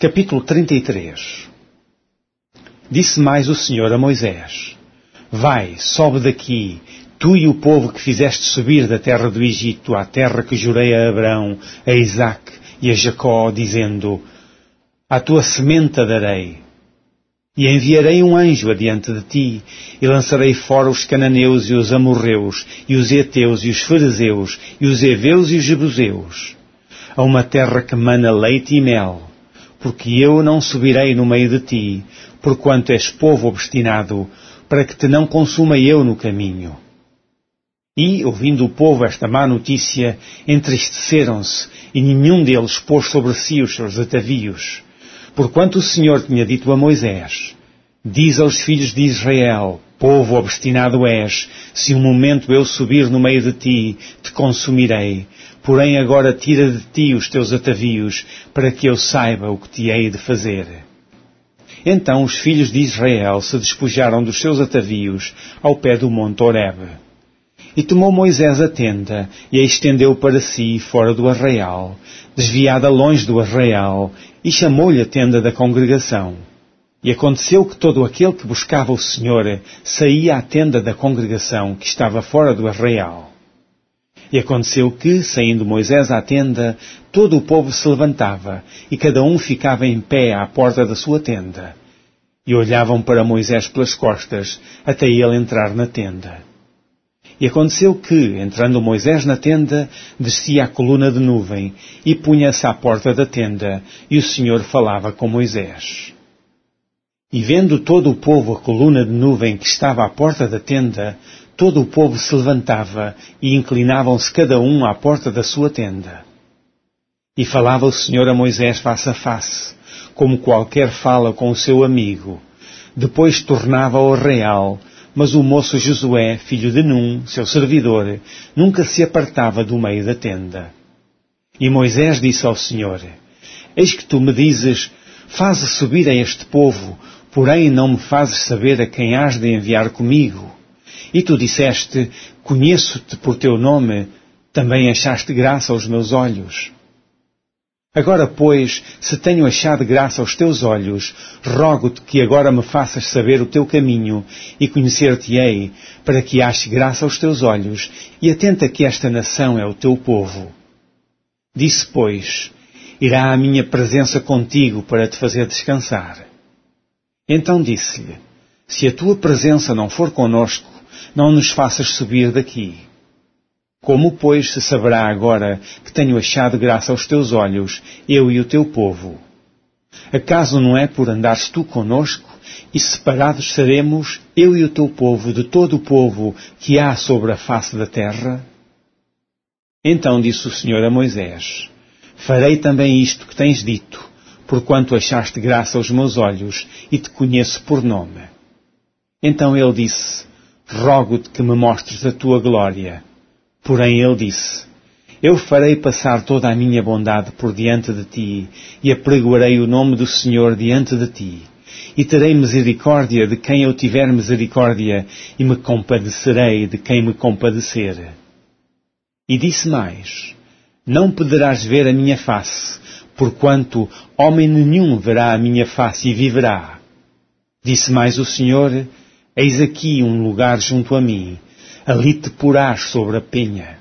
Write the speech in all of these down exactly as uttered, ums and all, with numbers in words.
Capítulo trinta e três. Disse mais o Senhor a Moisés: Vai, sobe daqui, tu e o povo que fizeste subir da terra do Egito à terra que jurei a Abraão, a Isaque e a Jacó, dizendo: À tua semente a darei. E enviarei um anjo adiante de ti, e lançarei fora os cananeus e os amorreus, e os heteus e os ferezeus, e os heveus e os jebuseus, a uma terra que mana leite e mel. Porque eu não subirei no meio de ti, porquanto és povo obstinado, para que te não consuma eu no caminho. E, ouvindo o povo esta má notícia, entristeceram-se, e nenhum deles pôs sobre si os seus atavios. Porquanto o Senhor tinha dito a Moisés: Diz aos filhos de Israel: Povo obstinado és, se um momento eu subir no meio de ti, te consumirei. Porém agora tira de ti os teus atavios, para que eu saiba o que te hei de fazer. Então os filhos de Israel se despojaram dos seus atavios ao pé do monte Horebe. E tomou Moisés a tenda, e a estendeu para si fora do arraial, desviada longe do arraial, e chamou-lhe a tenda da congregação. E aconteceu que todo aquele que buscava o Senhor saía à tenda da congregação, que estava fora do arraial. E aconteceu que, saindo Moisés à tenda, todo o povo se levantava, e cada um ficava em pé à porta da sua tenda. E olhavam para Moisés pelas costas, até ele entrar na tenda. E aconteceu que, entrando Moisés na tenda, descia a coluna de nuvem, e punha-se à porta da tenda, e o Senhor falava com Moisés. E vendo todo o povo a coluna de nuvem que estava à porta da tenda, todo o povo se levantava, e inclinavam-se cada um à porta da sua tenda. E falava o Senhor a Moisés face a face, como qualquer fala com o seu amigo. Depois tornava ao arraial, mas o moço Josué, filho de Num, seu servidor, nunca se apartava do meio da tenda. E Moisés disse ao Senhor: Eis que tu me dizes: Faze subir a este povo, porém não me fazes saber a quem hás de enviar comigo. E tu disseste: Conheço-te por teu nome, também achaste graça aos meus olhos. Agora, pois, se tenho achado graça aos teus olhos, rogo-te que agora me faças saber o teu caminho, e conhecer-te-ei, para que ache graça aos teus olhos, e atenta que esta nação é o teu povo. Disse, pois: Irá a minha presença contigo para te fazer descansar. Então disse-lhe: Se a tua presença não for conosco, não nos faças subir daqui. Como, pois, se saberá agora que tenho achado graça aos teus olhos, eu e o teu povo? Acaso não é por andares tu conosco, e separados seremos, eu e o teu povo, de todo o povo que há sobre a face da terra? Então disse o Senhor a Moisés: Farei também isto que tens dito, porquanto achaste graça aos meus olhos, e te conheço por nome. Então ele disse: Rogo-te que me mostres a tua glória. Porém ele disse: Eu farei passar toda a minha bondade por diante de ti, e apregoarei o nome do Senhor diante de ti. E terei misericórdia de quem eu tiver misericórdia, e me compadecerei de quem me compadecer. E disse mais: Não poderás ver a minha face, porquanto homem nenhum verá a minha face e viverá. Disse mais o Senhor: Eis aqui um lugar junto a mim, ali te porás sobre a penha.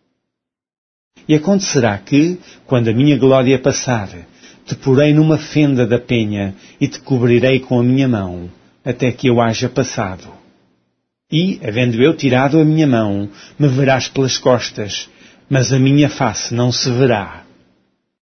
E acontecerá que, quando a minha glória passar, te porei numa fenda da penha e te cobrirei com a minha mão, até que eu haja passado. E, havendo eu tirado a minha mão, me verás pelas costas, mas a minha face não se verá.